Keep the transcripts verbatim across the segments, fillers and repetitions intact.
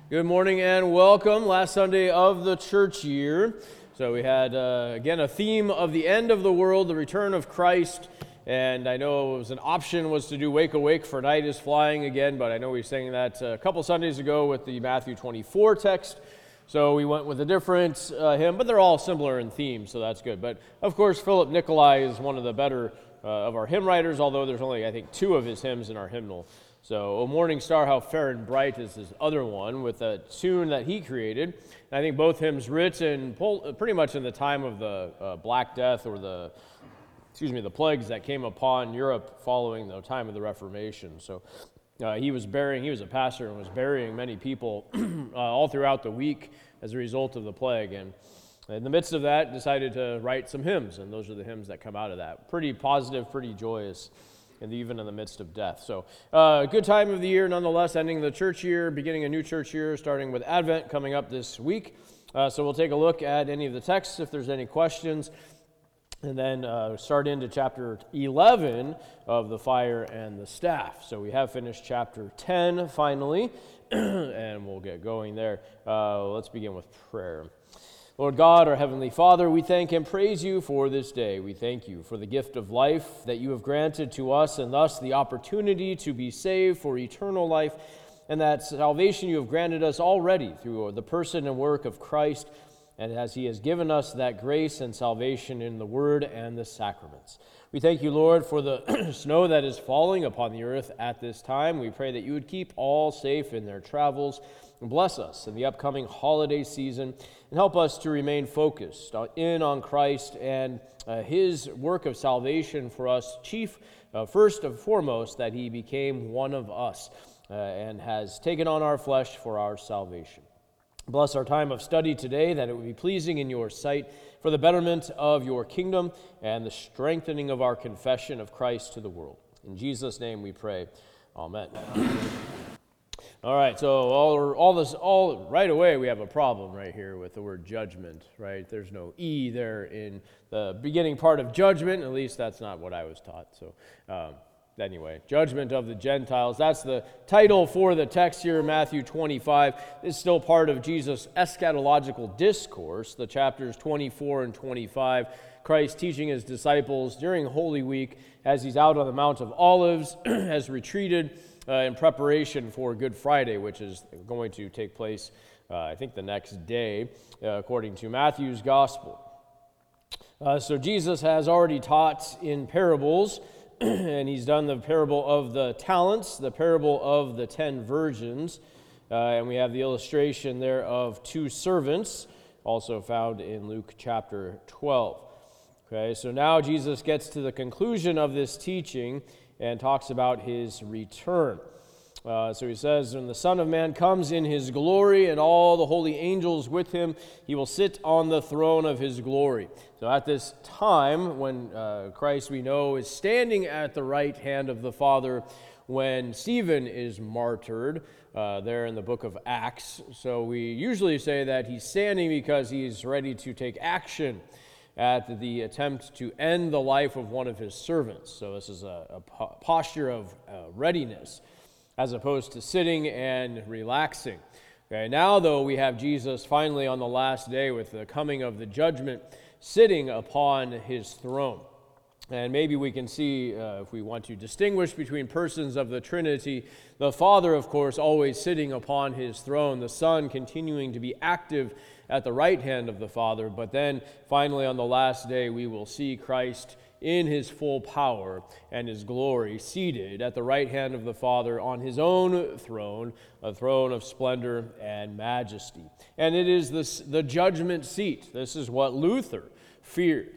Good morning and welcome. Last Sunday of the church year. So we had, uh, again, a theme of the end of the world, the return of Christ. And I know it was an option was to do Wake Awake for Night is Flying again, but I know we sang that a couple Sundays ago with the Matthew twenty-four text. So we went with a different uh, hymn, but they're all similar in theme, so that's good. But of course, Philip Nicolai is one of the better uh, of our hymn writers, although there's only, I think, two of his hymns in our hymnal. So, O Morning Star, How Fair and Bright is his other one with a tune that he created. And I think both hymns written pretty much in the time of the uh, Black Death or the, excuse me, the plagues that came upon Europe following the time of the Reformation. So uh, he was burying, he was a pastor and was burying many people uh, all throughout the week as a result of the plague. And in the midst of that, decided to write some hymns, and those are the hymns that come out of that. Pretty positive, pretty joyous. And even in the midst of death. So, uh, good time of the year, nonetheless, ending the church year, beginning a new church year, starting with Advent coming up this week. Uh, so we'll take a look at any of the texts if there's any questions, and then uh, start into chapter eleven of the Fire and the Staff. So we have finished chapter ten finally, and we'll get going there. Uh, let's begin with prayer. Lord God, our Heavenly Father, we thank and praise you for this day. We thank you for the gift of life that you have granted to us, and thus the opportunity to be saved for eternal life, and that salvation you have granted us already through the person and work of Christ, and as he has given us that grace and salvation in the Word and the sacraments. We thank you, Lord, for the snow that is falling upon the earth at this time. We pray that you would keep all safe in their travels, and bless us in the upcoming holiday season, and help us to remain focused in on Christ and uh, his work of salvation for us, chief, uh, first and foremost, that he became one of us uh, and has taken on our flesh for our salvation. Bless our time of study today, that it would be pleasing in your sight for the betterment of your kingdom and the strengthening of our confession of Christ to the world. In Jesus' name we pray. Amen. All right, so all, all this, all right away, we have a problem right here with the word judgment, right? There's no E there in the beginning part of judgment. At least that's not what I was taught. So um, anyway, judgment of the Gentiles. That's the title for the text here, Matthew twenty-five. This is still part of Jesus' eschatological discourse, the chapters twenty-four and twenty-five. Christ teaching his disciples during Holy Week as he's out on the Mount of Olives, has retreated Uh, in preparation for Good Friday, which is going to take place, uh, I think, the next day, uh, according to Matthew's Gospel. Uh, so Jesus has already taught in parables, and he's done the parable of the talents, the parable of the ten virgins, uh, and we have the illustration there of two servants, also found in Luke chapter twelve. Okay, so now Jesus gets to the conclusion of this teaching and talks about his return. Uh, so he says, when the Son of Man comes in his glory and all the holy angels with him, he will sit on the throne of his glory. So at this time, when uh, Christ, we know, is standing at the right hand of the Father, when Stephen is martyred, uh, there in the book of Acts. So we usually say that he's standing because he's ready to take action at the attempt to end the life of one of his servants. So this is a, a po- posture of uh, readiness, as opposed to sitting and relaxing. Okay, now, though, we have Jesus finally on the last day with the coming of the judgment, sitting upon his throne. And maybe we can see, uh, if we want to distinguish between persons of the Trinity, the Father, of course, always sitting upon his throne, the Son continuing to be active at the right hand of the Father, but then finally on the last day we will see Christ in his full power and his glory, seated at the right hand of the Father on his own throne, a throne of splendor and majesty. And it is this, the judgment seat. This is what Luther feared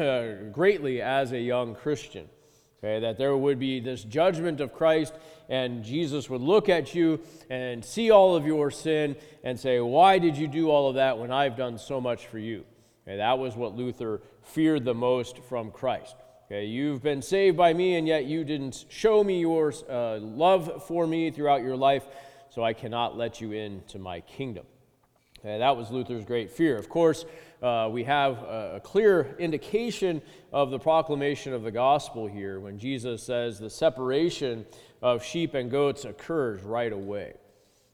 greatly as a young Christian. Okay, that there would be this judgment of Christ, and Jesus would look at you and see all of your sin and say, why did you do all of that when I've done so much for you? Okay, that was what Luther feared the most from Christ. Okay, you've been saved by me, and yet you didn't show me your uh, love for me throughout your life, so I cannot let you into my kingdom. Okay, that was Luther's great fear. Of course, uh, we have a, a clear indication of the proclamation of the gospel here when Jesus says the separation of sheep and goats occurs right away.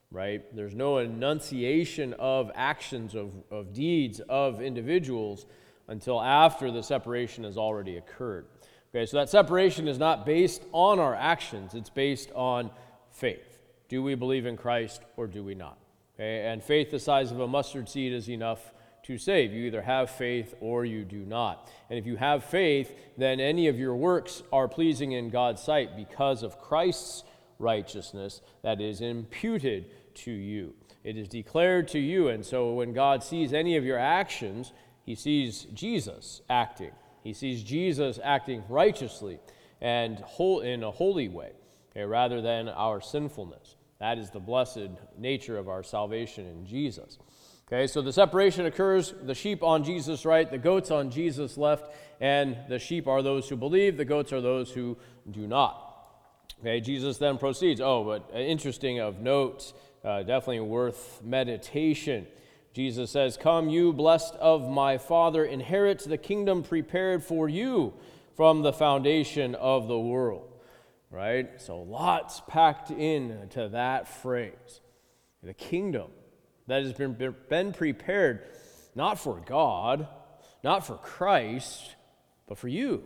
right? There's no enunciation of actions, of, of deeds, of individuals until after the separation has already occurred. Okay, so that separation is not based on our actions, it's based on faith. Do we believe in Christ or do we not? Okay, and faith the size of a mustard seed is enough to save. You either have faith or you do not. And if you have faith, then any of your works are pleasing in God's sight because of Christ's righteousness that is imputed to you. It is declared to you, and so when God sees any of your actions, he sees Jesus acting. He sees Jesus acting righteously and whole, in a holy way, okay, rather than our sinfulness. That is the blessed nature of our salvation in Jesus. Okay, so the separation occurs, the sheep on Jesus' right, the goats on Jesus' left, and the sheep are those who believe, the goats are those who do not. Okay, Jesus then proceeds. Oh, but interesting of note, uh, definitely worth meditation. Jesus says, "Come, you blessed of my Father, inherit the kingdom prepared for you from the foundation of the world." Right? So lots packed into that phrase. The kingdom that has been, been prepared not for God, not for Christ, but for you.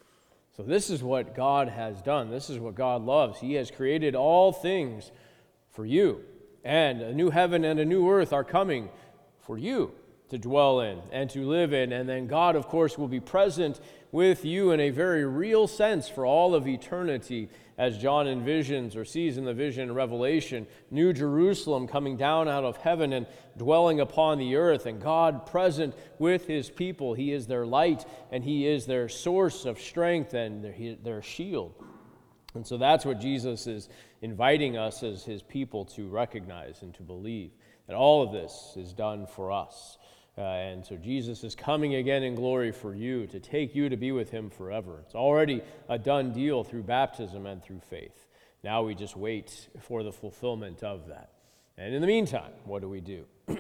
So this is what God has done. This is what God loves. He has created all things for you. And a new heaven and a new earth are coming for you to dwell in and to live in. And then God, of course, will be present with you in a very real sense for all of eternity, as John envisions or sees in the vision in Revelation, New Jerusalem coming down out of heaven and dwelling upon the earth, and God present with his people. He is their light, and he is their source of strength and their, their shield. And so that's what Jesus is inviting us as his people to recognize and to believe, that all of this is done for us. Uh, and so Jesus is coming again in glory for you, to take you to be with him forever. It's already a done deal through baptism and through faith. Now we just wait for the fulfillment of that. And in the meantime, what do we do?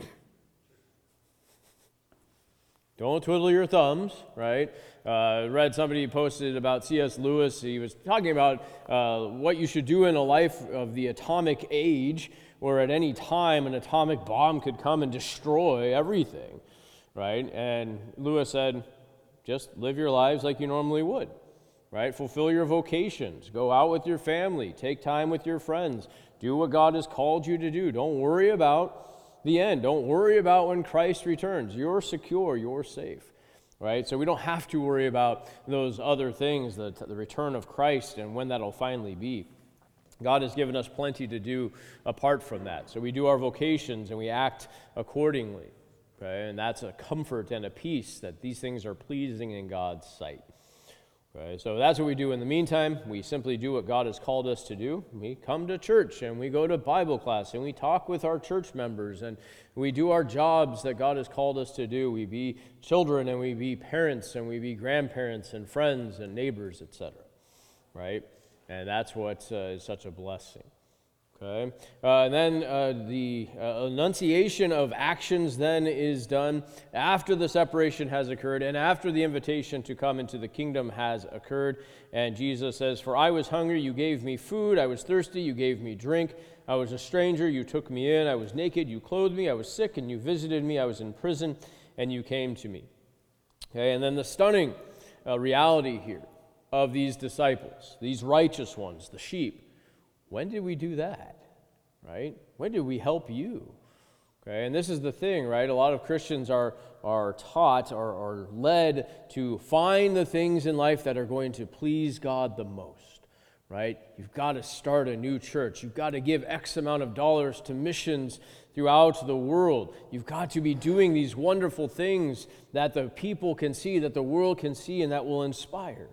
Don't twiddle your thumbs, right? I uh, read somebody posted about C S Lewis. He was talking about uh, what you should do in a life of the atomic age, where at any time an atomic bomb could come and destroy everything, right? And Lewis said, just live your lives like you normally would, right? Fulfill your vocations. Go out with your family. Take time with your friends. Do what God has called you to do. Don't worry about the end. Don't worry about when Christ returns. You're secure. You're safe, right? So we don't have to worry about those other things, the, the return of Christ and when that'll finally be. God has given us plenty to do apart from that. So we do our vocations and we act accordingly. Okay? And that's a comfort and a peace that these things are pleasing in God's sight. Okay? So that's what we do in the meantime. We simply do what God has called us to do. We come to church and we go to Bible class and we talk with our church members and we do our jobs that God has called us to do. We be children and we be parents and we be grandparents and friends and neighbors, et cetera. Right? And that's what uh, is such a blessing. Okay, uh, and then uh, the uh, enunciation of actions then is done after the separation has occurred and after the invitation to come into the kingdom has occurred. And Jesus says, "For I was hungry, you gave me food. I was thirsty, you gave me drink. I was a stranger, you took me in. I was naked, you clothed me. I was sick, and you visited me. I was in prison, and you came to me." Okay, and then the stunning uh, reality here of these disciples, these righteous ones, the sheep. When did we do that, right? When did we help you? Okay, and this is the thing, right? A lot of Christians are, are taught or are, are led to find the things in life that are going to please God the most, right? You've got to start a new church. You've got to give X amount of dollars to missions throughout the world. You've got to be doing these wonderful things that the people can see, that the world can see, and that will inspire.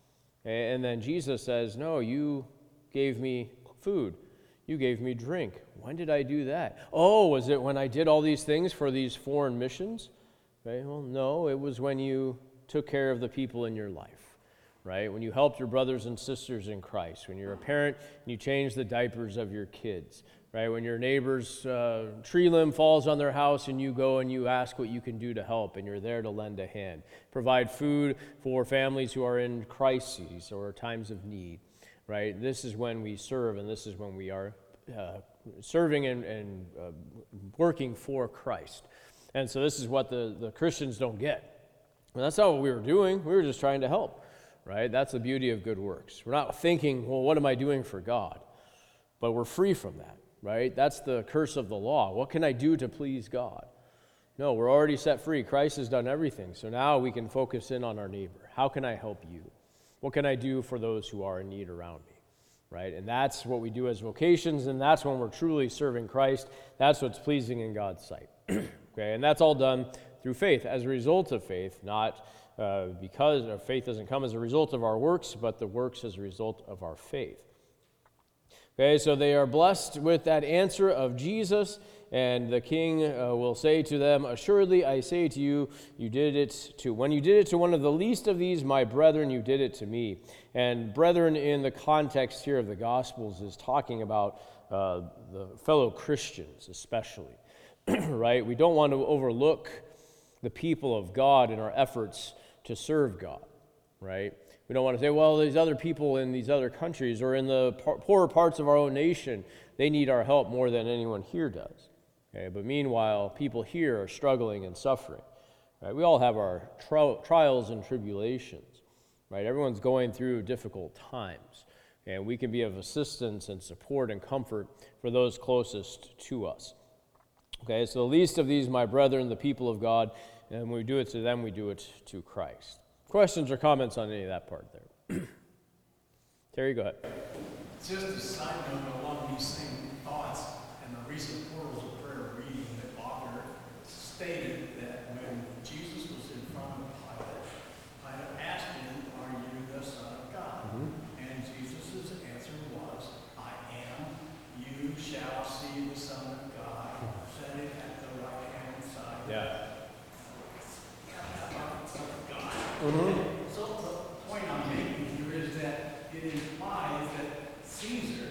And then Jesus says, "No, you gave me food. You gave me drink. When did I do that? Oh, was it when I did all these things for these foreign missions?" Okay, well, no, it was when you took care of the people in your life, right? When you helped your brothers and sisters in Christ. When you're a parent and you change the diapers of your kids, right? When your neighbor's uh, tree limb falls on their house and you go and you ask what you can do to help, and you're there to lend a hand. Provide food for families who are in crises or times of need, right? This is when we serve, and this is when we are uh, serving and, and uh, working for Christ. And so this is what the, the Christians don't get. And that's not what we were doing. We were just trying to help, right? That's the beauty of good works. We're not thinking, well, what am I doing for God? But we're free from that, right? That's the curse of the law. What can I do to please God? No, we're already set free. Christ has done everything. So now we can focus in on our neighbor. How can I help you? What can I do for those who are in need around me? Right? And that's what we do as vocations, and that's when we're truly serving Christ. That's what's pleasing in God's sight. Okay, and that's all done through faith, as a result of faith, not uh, because our faith doesn't come as a result of our works, but the works as a result of our faith. Okay, so they are blessed with that answer of Jesus, and the king uh, will say to them, "Assuredly, I say to you, you did it to when you did it to one of the least of these, my brethren, you did it to me." And brethren, in the context here of the Gospels, is talking about uh, the fellow Christians, especially. Right? We don't want to overlook the people of God in our efforts to serve God. Right? We don't want to say, well, these other people in these other countries or in the poorer parts of our own nation, they need our help more than anyone here does. Okay? But meanwhile, people here are struggling and suffering. Right? We all have our tri- trials and tribulations. Right? Everyone's going through difficult times. And we can be of assistance and support and comfort for those closest to us. Okay, so the least of these, my brethren, the people of God, and when we do it to them, we do it to Christ. Questions or comments on any of that part there? Terry, go ahead. Just a side note along these same thoughts, in the recent Portals of Prayer reading, the author stated that when Jesus was in front of Pilate, Pilate asked him, "Are you the Son of God?" Mm-hmm. And Jesus' answer was, "I am. You shall see the Son of God sitting at the right hand side." Yeah. Mm-hmm. So the point I'm making here is that it implies that Caesar,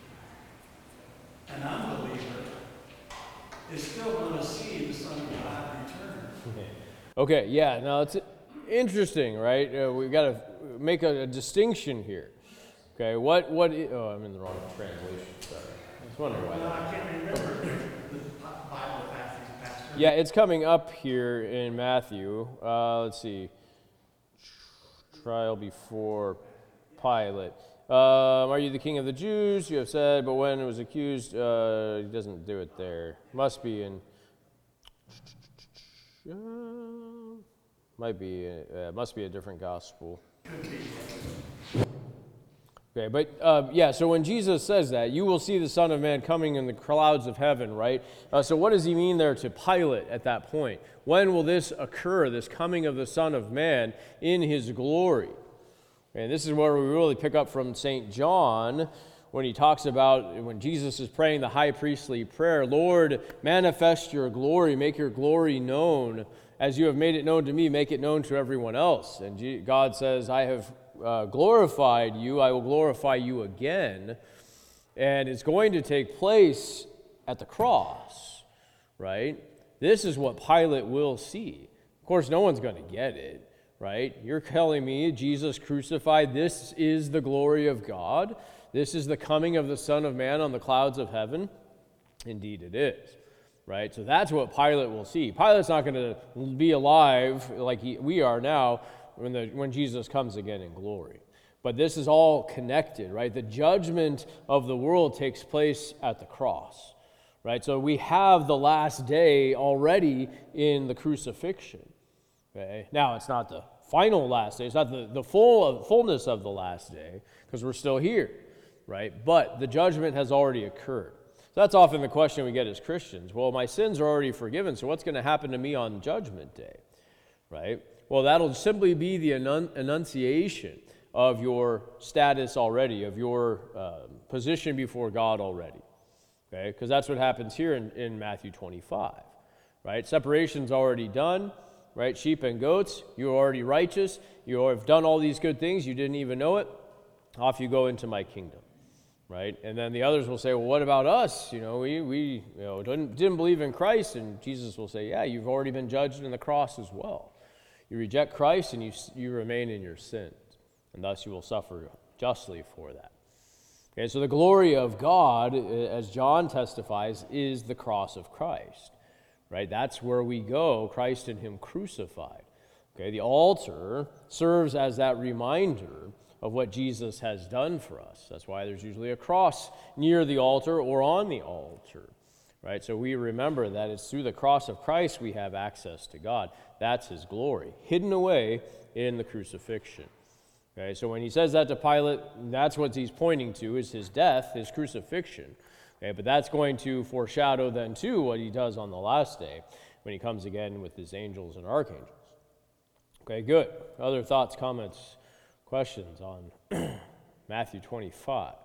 an unbeliever, is still going to see the Son of God return. Okay, yeah, now it's interesting, right? Uh, we've got to make a, a distinction here. Okay, what, what, I- oh, I'm in the wrong translation, sorry. I was wondering why. Well, I can't remember the Bible passage, Pastor. Yeah, it's coming up here in Matthew. Uh, let's see. Trial before Pilate. Um, are you the king of the Jews? You have said, but when it was accused, uh, he doesn't do it there. Must be in. Uh, might be. Uh, must be a different gospel. Okay, but uh, yeah, so when Jesus says that, you will see the Son of Man coming in the clouds of heaven, right? Uh, so what does he mean there to Pilate at that point? When will this occur, this coming of the Son of Man in his glory? And this is where we really pick up from Saint John when he talks about when Jesus is praying the high priestly prayer, "Lord, manifest your glory, make your glory known. As you have made it known to me, make it known to everyone else." And God says, "I have Uh, glorified you, I will glorify you again." And it's going to take place at the cross, right? This is what Pilate will see. Of course, no one's going to get it, right? You're telling me Jesus crucified, this is the glory of God? This is the coming of the Son of Man on the clouds of heaven? Indeed it is, right? So that's what Pilate will see. Pilate's not going to be alive like he, we are now, When, the, when Jesus comes again in glory. But this is all connected, right? The judgment of the world takes place at the cross, right? So we have the last day already in the crucifixion. Okay? Now, it's not the final last day. It's not the, the full fullness of the last day, because we're still here, right? But the judgment has already occurred. So that's often the question we get as Christians. Well, my sins are already forgiven, so what's going to happen to me on Judgment Day, right? Well, that'll simply be the enun- enunciation of your status already, of your uh, position before God already, okay? Because that's what happens here in, in Matthew twenty-five, right? Separation's already done, right? Sheep and goats, you're already righteous. You have done all these good things. You didn't even know it. Off you go into my kingdom, right? And then the others will say, well, what about us? You know, we, we you know, didn't, didn't believe in Christ. And Jesus will say, yeah, you've already been judged in the cross as well. You reject Christ and you, you remain in your sins, and thus you will suffer justly for that. Okay, so the glory of God, as John testifies, is the cross of Christ, right? That's where we go, Christ and him crucified. Okay, the altar serves as that reminder of what Jesus has done for us. That's why there's usually a cross near the altar or on the altar, right? So we remember that it's through the cross of Christ we have access to God. That's his glory, hidden away in the crucifixion. Okay, so when he says that to Pilate, that's what he's pointing to, is his death, his crucifixion. Okay, but that's going to foreshadow then too what he does on the last day when he comes again with his angels and archangels. Okay, good. Other thoughts, comments, questions on Matthew twenty-five?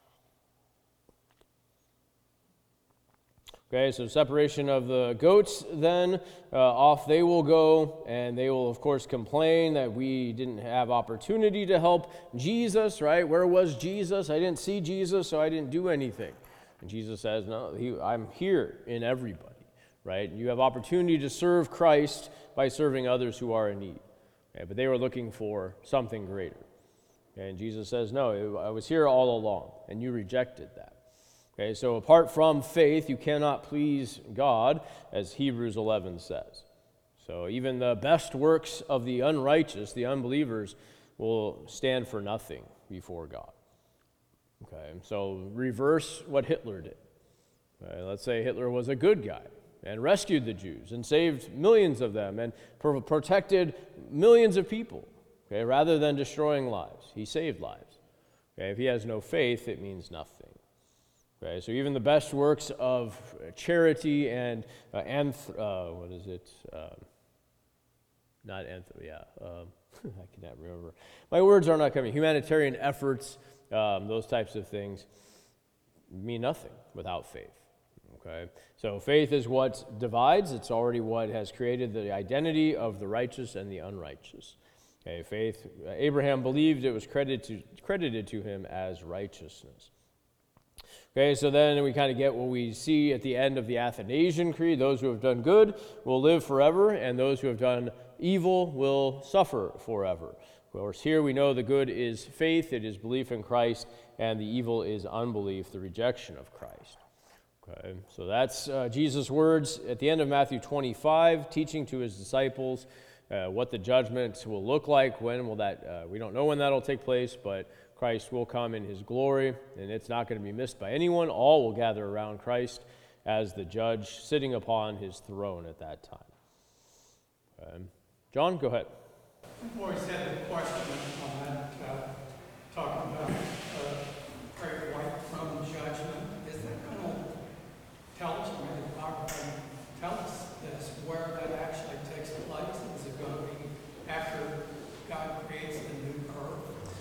Okay, so separation of the goats then, uh, off they will go, and they will, of course, complain that we didn't have opportunity to help Jesus, right? Where was Jesus? I didn't see Jesus, so I didn't do anything. And Jesus says, no, he, I'm here in everybody, right? You have opportunity to serve Christ by serving others who are in need. Okay, but they were looking for something greater. Okay, and Jesus says, no, I was here all along, and you rejected that. Okay, so apart from faith, you cannot please God, as Hebrews eleven says. So even the best works of the unrighteous, the unbelievers, will stand for nothing before God. Okay, so reverse what Hitler did. Okay, let's say Hitler was a good guy and rescued the Jews and saved millions of them and pro- protected millions of people, okay, rather than destroying lives. He saved lives. Okay, if he has no faith, it means nothing. Okay, so even the best works of charity and uh, anth- uh, what is it? Um, not anthem, yeah. Um, I cannot remember. My words are not coming. Humanitarian efforts, um, those types of things, mean nothing without faith. Okay, so faith is what divides. It's already what has created the identity of the righteous and the unrighteous. Okay, faith. Uh, Abraham believed, it was credited to, credited to him as righteousness. Okay, so then we kind of get what we see at the end of the Athanasian Creed. Those who have done good will live forever, and those who have done evil will suffer forever. Of course, here we know the good is faith, it is belief in Christ, and the evil is unbelief, the rejection of Christ. Okay, so that's uh, Jesus' words at the end of Matthew twenty-five, teaching to his disciples uh, what the judgment will look like. When will that, uh, we don't know when that'll take place, but Christ will come in his glory, and it's not going to be missed by anyone. All will gather around Christ as the judge sitting upon his throne at that time. Um, John, go ahead. I've always had a question on that, uh, talking about uh, great white throne judgment. Is that going to tell us, or maybe the Bible can tell us this, where that actually takes place? Is it going to be after God creates the new earth?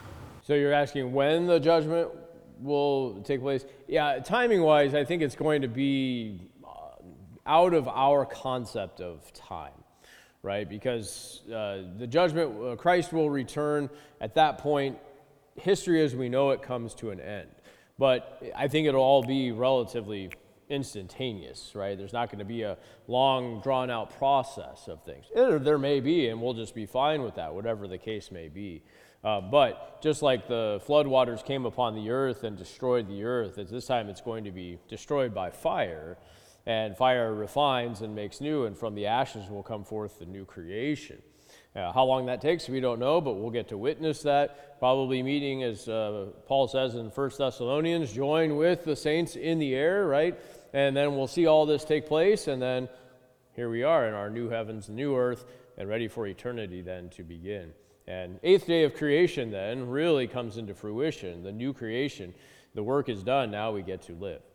So you're asking when the judgment will take place? Yeah, timing-wise, I think it's going to be uh, out of our concept of time, right? Because uh, the judgment, uh, Christ will return. At that point, history as we know it comes to an end. But I think it'll all be relatively instantaneous, right? There's not going to be a long, drawn-out process of things. There, there may be, and we'll just be fine with that, whatever the case may be. Uh, but just like the floodwaters came upon the earth and destroyed the earth, at this time it's going to be destroyed by fire, and fire refines and makes new, and from the ashes will come forth the new creation. Uh, how long that takes, we don't know, but we'll get to witness that, probably meeting, as uh, Paul says in First Thessalonians, join with the saints in the air, right? And then we'll see all this take place, and then here we are in our new heavens, new earth, and ready for eternity then to begin. And eighth day of creation then really comes into fruition, the new creation. The work is done, now we get to live,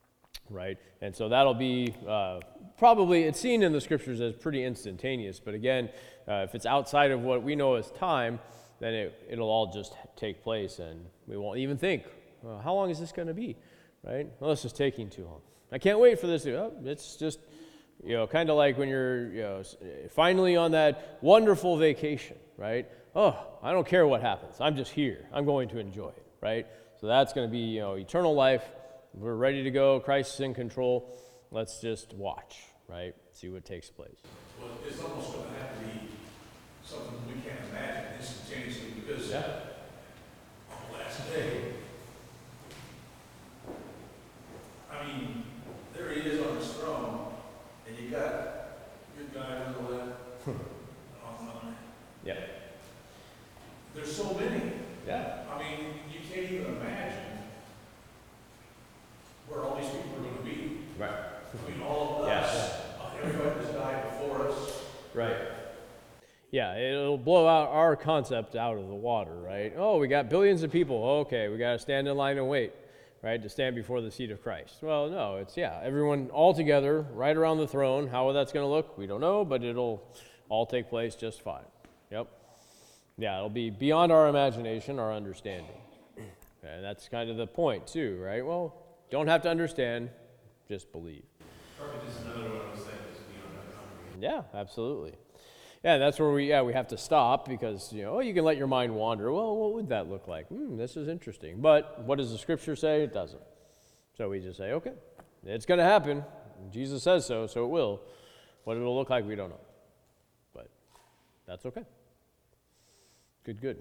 right? And so that'll be uh, probably, it's seen in the scriptures as pretty instantaneous, but again, uh, if it's outside of what we know as time, then it, it'll all just take place, and we won't even think, well, how long is this going to be, right? Well, this is taking too long. I can't wait for this to, oh, it's just, you know, kind of like when you're, you know, finally on that wonderful vacation, right? Oh, I don't care what happens. I'm just here. I'm going to enjoy it, right? So that's going to be, you know, eternal life. We're ready to go. Christ is in control. Let's just watch, right? See what takes place. Well, it's almost going to have to be something we can't imagine instantaneously, because Yeah. on the last day, all of Yes. us, uh, everybody that's died before us. Right. Yeah, it'll blow out our concept out of the water, right? Oh, we got billions of people. Okay, we got to stand in line and wait, right, to stand before the seat of Christ. Well, no, it's, yeah, everyone all together, right around the throne. How that's going to look, we don't know, but it'll all take place just fine. Yep. Yeah, it'll be beyond our imagination, our understanding. And that's kind of the point, too, right? Well, don't have to understand, just believe. Perfect is another one of those things beyond our comprehension. Yeah, absolutely. Yeah, that's where we yeah we have to stop because you know oh, you can let your mind wander. Well, what would that look like? Hmm, this is interesting. But what does the Scripture say? It doesn't. So we just say, okay, it's going to happen. Jesus says so, so it will. What it'll look like, we don't know. But that's okay. Good, good.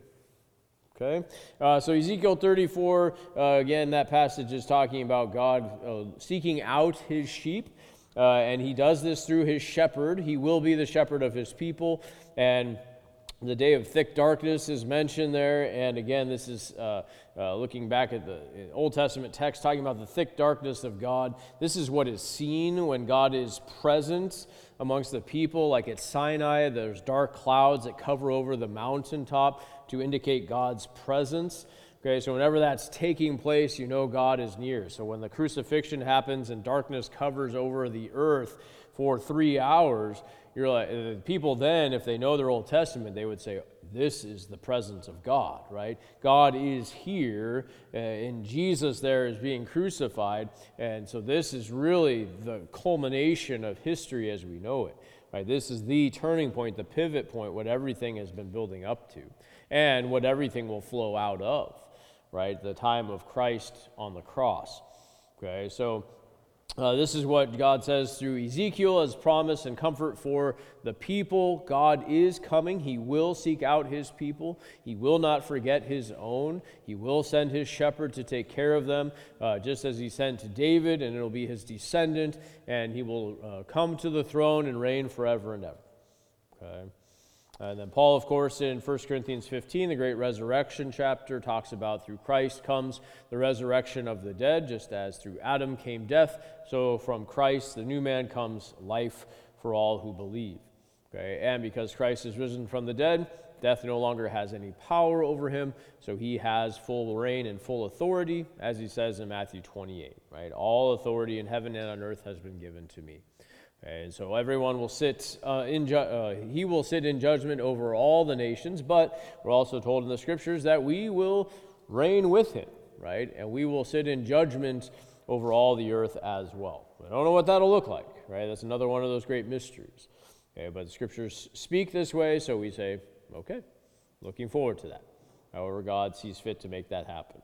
Okay, uh, so Ezekiel thirty-four, uh, again, that passage is talking about God uh, seeking out his sheep. Uh, and he does this through his shepherd. He will be the shepherd of his people. And the day of thick darkness is mentioned there. And again, this is uh, uh, looking back at the Old Testament text, talking about the thick darkness of God. This is what is seen when God is present amongst the people. Like at Sinai, there's dark clouds that cover over the mountaintop to indicate God's presence. Okay, so whenever that's taking place, you know God is near. So when the crucifixion happens and darkness covers over the earth for three hours, you're like, the people then, if they know their Old Testament, they would say, this is the presence of God, right? God is here, uh, and Jesus there is being crucified, and so this is really the culmination of history as we know it, right? This is the turning point, the pivot point, what everything has been building up to, and what everything will flow out of. Right, the time of Christ on the cross. Okay, so uh, this is what God says through Ezekiel as promise and comfort for the people. God is coming. He will seek out his people. He will not forget his own. He will send his shepherd to take care of them, uh, just as he sent to David, and it'll be his descendant, and he will uh, come to the throne and reign forever and ever. Okay. And then Paul, of course, in First Corinthians fifteen, the great resurrection chapter, talks about through Christ comes the resurrection of the dead, just as through Adam came death, so from Christ, the new man, comes life for all who believe. Okay, and because Christ is risen from the dead, death no longer has any power over him, so he has full reign and full authority, as he says in Matthew twenty-eight, right? All authority in heaven and on earth has been given to me. And so everyone will sit uh, in, ju- uh, he will sit in judgment over all the nations, but we're also told in the scriptures that we will reign with him, right? And we will sit in judgment over all the earth as well. I don't know what that'll look like, right? That's another one of those great mysteries. Okay, but the scriptures speak this way, so we say, okay, looking forward to that. However, God sees fit to make that happen.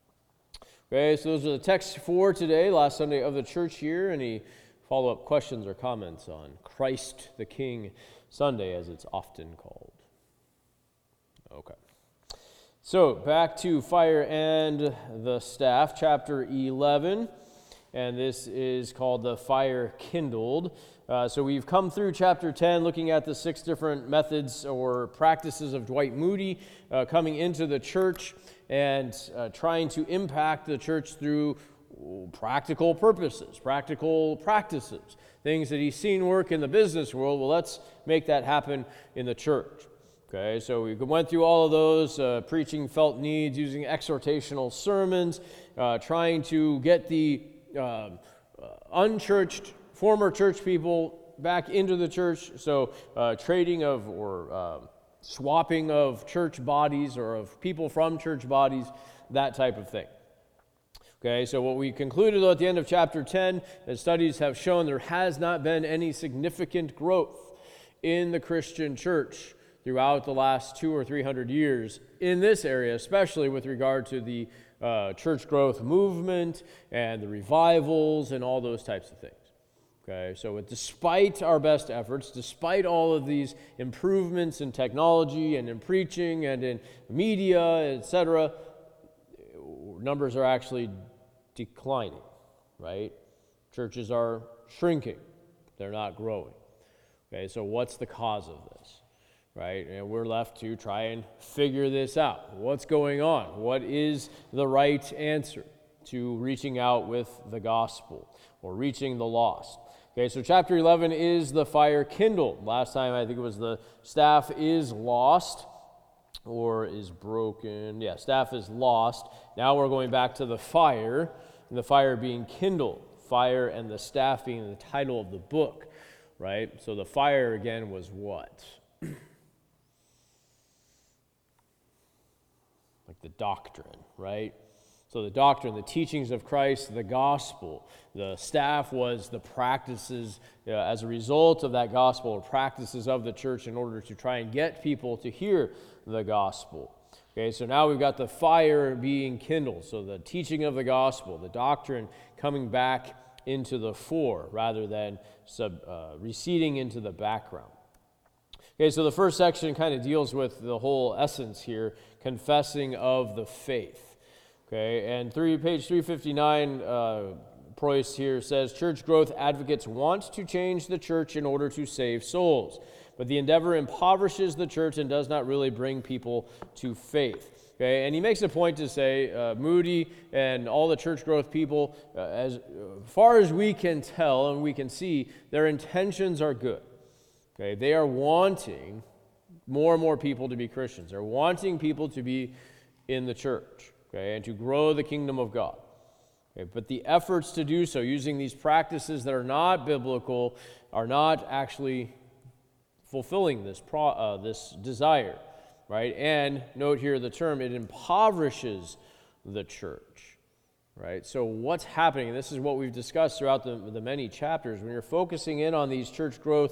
Okay, so those are the texts for today, last Sunday of the church year. Any follow-up questions or comments on Christ the King Sunday, as it's often called? Okay. So, back to Fire and the Staff, chapter eleven, and this is called the Fire Kindled. Uh, so we've come through chapter ten, looking at the six different methods or practices of Dwight Moody uh, coming into the church and uh, trying to impact the church through practical purposes, practical practices, things that he's seen work in the business world. Well, let's make that happen in the church. Okay, so we went through all of those, uh, preaching felt needs, using exhortational sermons, uh, trying to get the uh, uh, unchurched, former church people back into the church, so uh, trading of or uh, swapping of church bodies or of people from church bodies, that type of thing. Okay, so what we concluded at the end of chapter ten, that studies have shown there has not been any significant growth in the Christian church throughout the last two or three hundred years in this area, especially with regard to the uh, church growth movement and the revivals and all those types of things. Okay, so despite our best efforts, despite all of these improvements in technology and in preaching and in media, et cetera, numbers are actually declining, right? Churches are shrinking. They're not growing. Okay, so what's the cause of this, right? And we're left to try and figure this out. What's going on? What is the right answer to reaching out with the gospel or reaching the lost? Okay, so chapter eleven is the fire kindled. Last time I think it was the staff is lost or is broken. Yeah, staff is lost. Now we're going back to the fire, and the fire being kindled. Fire and the staff being the title of the book, right? So the fire again was what? Like the doctrine, right? So the doctrine, the teachings of Christ, the gospel. The staff was the practices, uh, as a result of that gospel, or practices of the church in order to try and get people to hear the gospel. Okay, so now we've got the fire being kindled. So the teaching of the gospel, the doctrine coming back into the fore rather than sub, uh, receding into the background. Okay, so the first section kind of deals with the whole essence here, confessing of the faith. Okay, and three, page three fifty-nine, uh, Preuss here says, church growth advocates want to change the church in order to save souls, but the endeavor impoverishes the church and does not really bring people to faith. Okay, and he makes a point to say, uh, Moody and all the church growth people, uh, as far as we can tell and we can see, their intentions are good. Okay, they are wanting more and more people to be Christians. They're wanting people to be in the church. Okay, and to grow the kingdom of God. Okay, but the efforts to do so, using these practices that are not biblical, are not actually fulfilling this pro, uh, this desire, right? And note here the term, it impoverishes the church, right? So what's happening? And this is what we've discussed throughout the, the many chapters. When you're focusing in on these church growth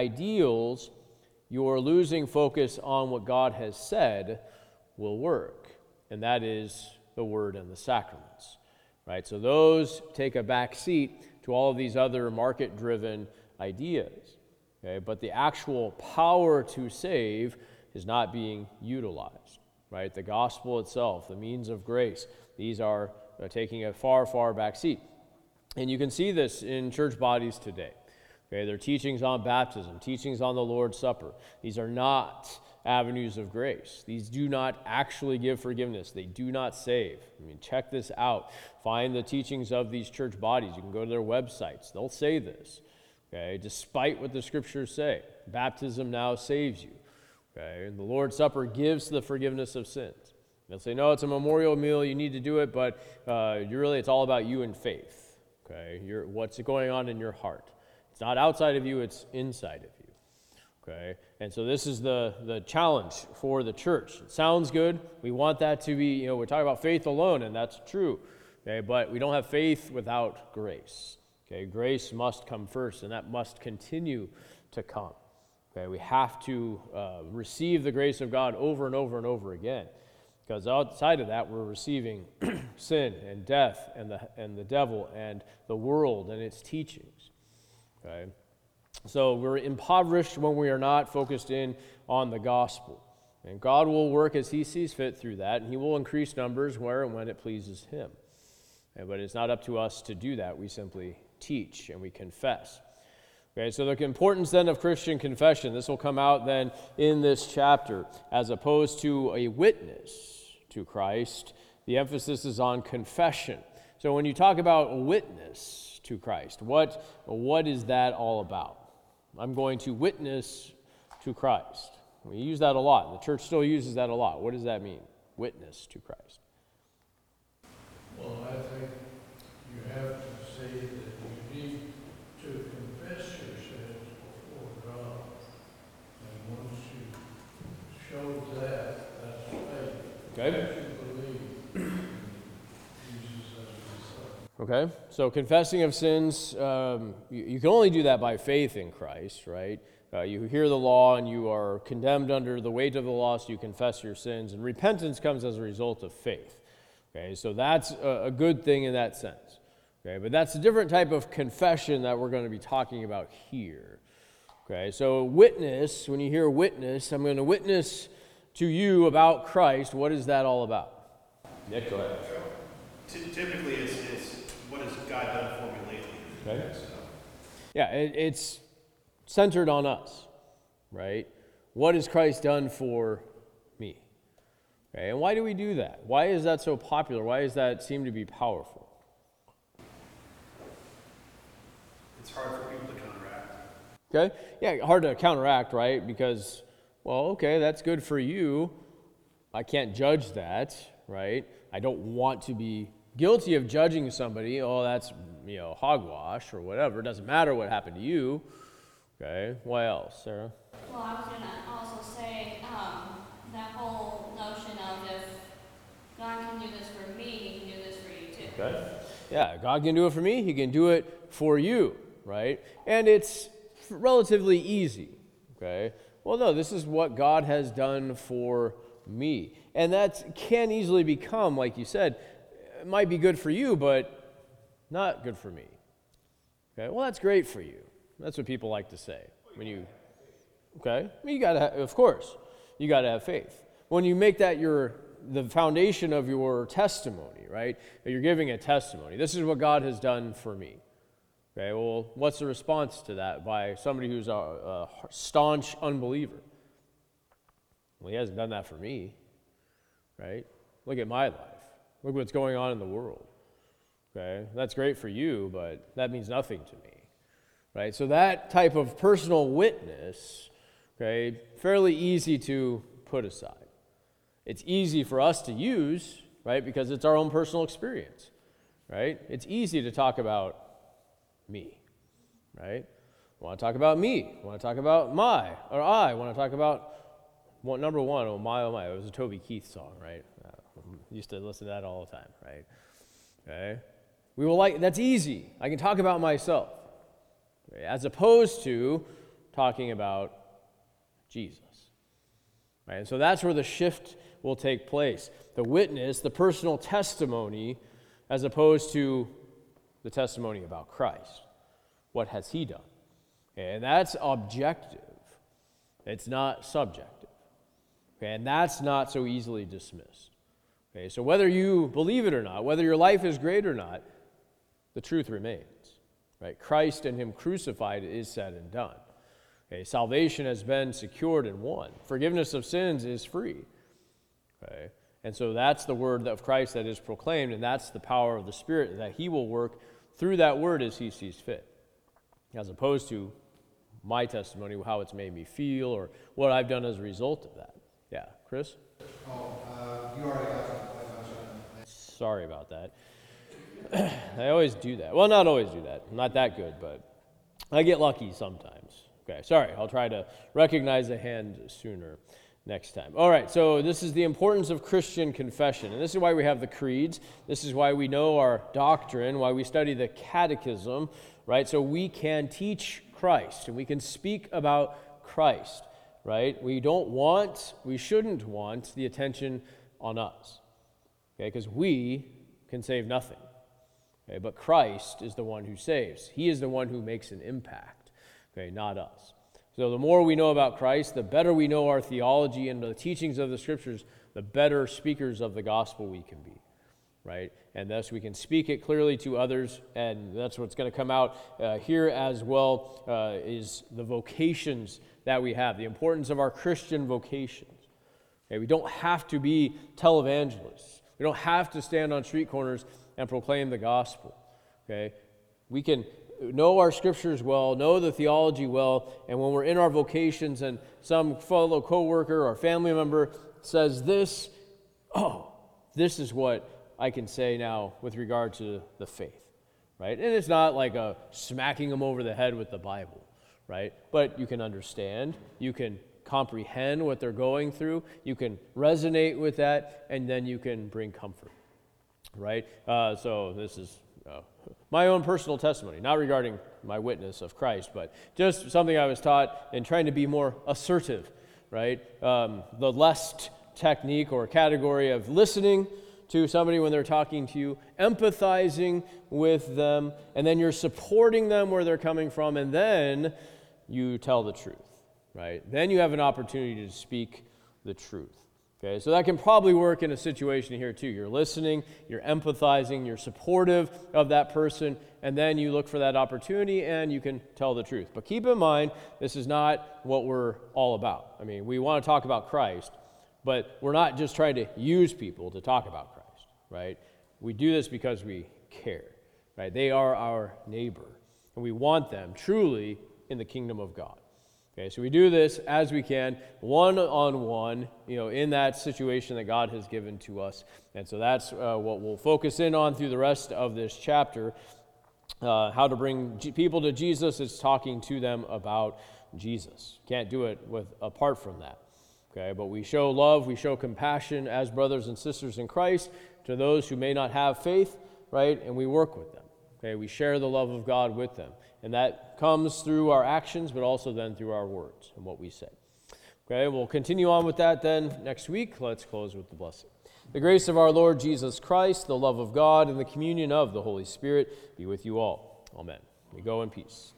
ideals, you're losing focus on what God has said will work. And that is the word and the sacraments, right? So those take a back seat to all of these other market-driven ideas, okay? But the actual power to save is not being utilized, right? The gospel itself, the means of grace, these are uh, taking a far, far back seat. And you can see this in church bodies today, okay? Their teachings on baptism, teachings on the Lord's Supper, these are not avenues of grace. These do not actually give forgiveness. They do not save. I mean, check this out. Find the teachings of these church bodies. You can go to their websites. They'll say this, okay, despite what the scriptures say. Baptism now saves you, okay? And the Lord's Supper gives the forgiveness of sins. They'll say, no, it's a memorial meal. You need to do it, but uh, you really, it's all about you and faith, okay? You're, what's going on in your heart. It's not outside of you, it's inside of you. Okay, and so this is the, the challenge for the church. It sounds good. We want that to be, you know, we're talking about faith alone, and that's true. Okay, but we don't have faith without grace. Okay, grace must come first, and that must continue to come. Okay, we have to uh, receive the grace of God over and over and over again, because outside of that, we're receiving sin and death and the and the devil and the world and its teachings. Okay. So we're impoverished when we are not focused in on the gospel. And God will work as he sees fit through that, and he will increase numbers where and when it pleases him. Okay, but it's not up to us to do that. We simply teach and we confess. Okay, so the importance then of Christian confession, this will come out then in this chapter. As opposed to a witness to Christ, the emphasis is on confession. So when you talk about a witness to Christ, what, what is that all about? I'm going to witness to Christ. We use that a lot. The church still uses that a lot. What does that mean? Witness to Christ. Well, I think you have to say that you need to confess your sins before God. And once you show that, that's faith. Okay. That you believe Jesus as his Son. Okay, so confessing of sins, um, you, you can only do that by faith in Christ, right? Uh, you hear the law and you are condemned under the weight of the law, so you confess your sins, and repentance comes as a result of faith. Okay, so that's a, a good thing in that sense. Okay, but that's a different type of confession that we're going to be talking about here. Okay, so witness, when you hear witness, I'm going to witness to you about Christ. What is that all about? Nick, go ahead. Ty- Typically, it's, it's what has God done for me lately? Okay. So, Yeah, it, it's centered on us, right? What has Christ done for me? Okay, and why do we do that? Why is that so popular? Why does that seem to be powerful? it's hard for people to Okay? Yeah, hard to counteract, right? Because, well, okay, that's good for you. I can't judge that, right? I don't want to be guilty of judging somebody. Oh, that's, you know, hogwash or whatever. It doesn't matter what happened to you. Okay, what else, Sarah? Well, I was going to also say um, that whole notion of if God can do this for me, he can do this for you too. Okay. Yeah, God can do it for me. He can do it for you, right? And it's relatively easy, okay? Well, no, this is what God has done for me. And that can easily become, like you said, it might be good for you, but not good for me. Okay, well, that's great for you. That's what people like to say when you, okay? You got to, have, of course, you got to have faith. When you make that your the foundation of your testimony, right? You're giving a testimony. This is what God has done for me. Okay, well, what's the response to that by somebody who's a, a staunch unbeliever? Well, he hasn't done that for me, right? Look at my life. Look what's going on in the world. Okay, that's great for you, but that means nothing to me, right? So that type of personal witness, okay, fairly easy to put aside. It's easy for us to use, right, because it's our own personal experience, right? It's easy to talk about me, right? I want to talk about me. I want to talk about my, or I want to talk about, well, number one, oh my, oh my. It was a Toby Keith song, right? I used to listen to that all the time, right? Okay? We will like, that's easy. I can talk about myself, okay? As opposed to talking about Jesus, right? And so that's where the shift will take place. The witness, the personal testimony, as opposed to the testimony about Christ. What has he done? And that's objective. It's not subjective. Okay, and that's not so easily dismissed. Okay, so whether you believe it or not, whether your life is great or not, the truth remains. Right? Christ and him crucified is said and done. Okay, salvation has been secured and won. Forgiveness of sins is free. Okay, and so that's the word of Christ that is proclaimed, and that's the power of the Spirit, that he will work through that word as he sees fit, as opposed to my testimony, how it's made me feel, or what I've done as a result of that. Yeah, Chris? Oh, uh, you already got it. Sorry about that. I always do that. Well, not always do that. I'm not that good, but I get lucky sometimes. Okay, sorry. I'll try to recognize the hand sooner next time. All right, so this is the importance of Christian confession, and this is why we have the creeds. This is why we know our doctrine, why we study the catechism, right? So we can teach Christ, and we can speak about Christ, right? We don't want, we shouldn't want the attention on us, okay? Because we can save nothing, okay? But Christ is the one who saves. He is the one who makes an impact, okay? Not us. So the more we know about Christ, the better we know our theology and the teachings of the Scriptures, the better speakers of the gospel we can be, right? And thus we can speak it clearly to others, and that's what's going to come out uh, here as well, uh, is the vocations that we have, the importance of our Christian vocations. Okay, we don't have to be televangelists. We don't have to stand on street corners and proclaim the gospel, okay? We can know our scriptures well, know the theology well, and when we're in our vocations and some fellow coworker or family member says this, oh, this is what I can say now with regard to the faith, right? And it's not like a smacking them over the head with the Bible, right? But you can understand, you can comprehend what they're going through, you can resonate with that, and then you can bring comfort, right? Uh, so this is uh, my own personal testimony, not regarding my witness of Christ, but just something I was taught in trying to be more assertive, right? Um, the LEST technique or category of listening to somebody when they're talking to you, empathizing with them, and then you're supporting them where they're coming from, and then you tell the truth, right? Then you have an opportunity to speak the truth. Okay, so that can probably work in a situation here too. You're listening, you're empathizing, you're supportive of that person, and then you look for that opportunity and you can tell the truth. But keep in mind, this is not what we're all about. I mean, we want to talk about Christ, but we're not just trying to use people to talk about Christ, right? We do this because we care, right? They are our neighbor, and we want them truly in the kingdom of God. Okay, so we do this as we can, one-on-one, you know, in that situation that God has given to us. And so that's uh, what we'll focus in on through the rest of this chapter. Uh, how to bring G- people to Jesus is talking to them about Jesus. Can't do it with apart from that. Okay, but we show love, we show compassion as brothers and sisters in Christ to those who may not have faith, right? And we work with them. Okay, we share the love of God with them. And that comes through our actions, but also then through our words and what we say. Okay, we'll continue on with that then next week. Let's close with the blessing. The grace of our Lord Jesus Christ, the love of God, and the communion of the Holy Spirit be with you all. Amen. We go in peace.